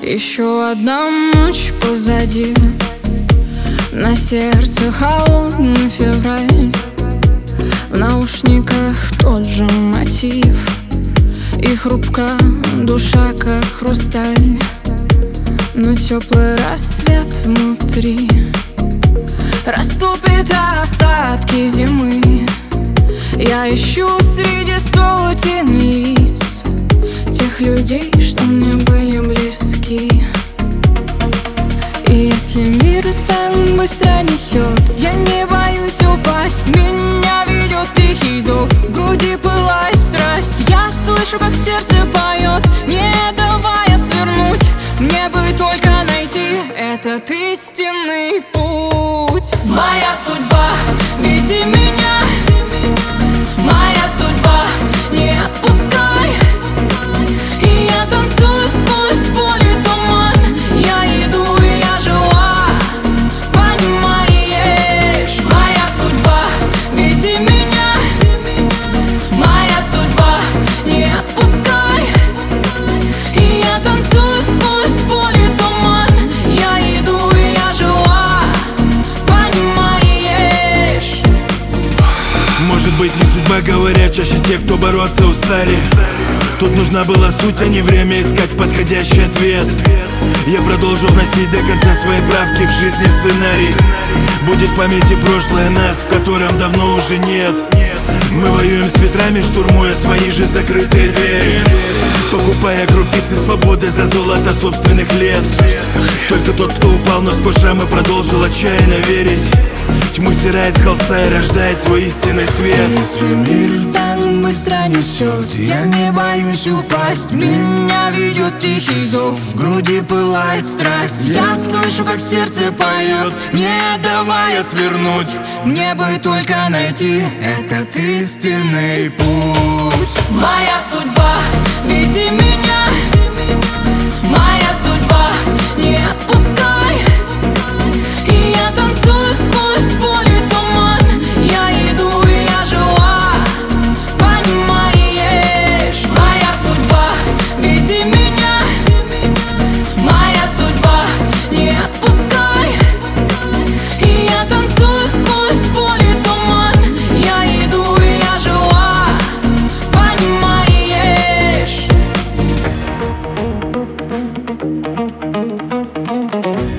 Еще одна ночь позади, на сердце холодный февраль. В наушниках тот же мотив, и хрупка душа, как хрусталь. Но теплый рассвет внутри растопит остатки зимы. Я ищу среди сотен лиц тех людей, что мне были близки. И если мир так быстро несет, я не боюсь упасть. Меня ведет тихий зов, в груди пылает страсть. Я слышу, как сердце поет, не давая свернуть. Мне бы только найти этот истинный путь. Моя судьба, веди меня. Моя судьба, не отпускай. И я танцую сквозь поле туман. Я иду, и я жила, понимаешь? Моя судьба, веди меня. Моя судьба, не отпускай. И я танцую сквозь поле туман. Я иду, и я жила, понимаешь? Может быть, не судьба, говорят чаще те, кто бороться устали. Тут нужна была суть, а не время искать подходящий ответ. Я продолжу вносить до конца свои правки в жизни сценарий. Будет в памяти прошлое нас, в котором давно уже нет. Мы воюем с ветрами, штурмуя свои же закрытые двери, покупая крупицы свободы за золото собственных лет. Только тот, кто упал, но сквозь шрамы продолжил отчаянно верить. Тьму стирает с холста и рождает свой истинный свет. Если мир так быстро несет, я не боюсь упасть. Меня ведет тихий зов, в груди пылает страсть. Я слышу, как сердце поет, не давая свернуть. Мне бы только найти этот истинный путь. Моя судьба, веди меня. Моя судьба, не отпускай. И я танцую сквозь поле туман. Я иду, и я жила, понимаешь? Моя судьба, веди меня. Моя судьба, не отпускай. И я танцую сквозь поле туман. Я иду, и я жила, понимаешь?